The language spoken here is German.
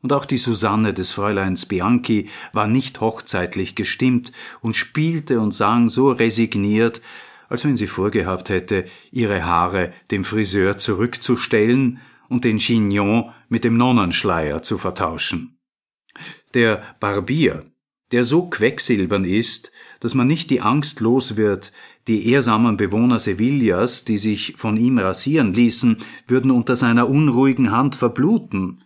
Und auch die Susanne des Fräuleins Bianchi war nicht hochzeitlich gestimmt und spielte und sang so resigniert, als wenn sie vorgehabt hätte, ihre Haare dem Friseur zurückzustellen und den Chignon mit dem Nonnenschleier zu vertauschen. Der Barbier, der so quecksilbern ist, dass man nicht die Angst los wird, die ehrsamen Bewohner Sevillas, die sich von ihm rasieren ließen, würden unter seiner unruhigen Hand verbluten,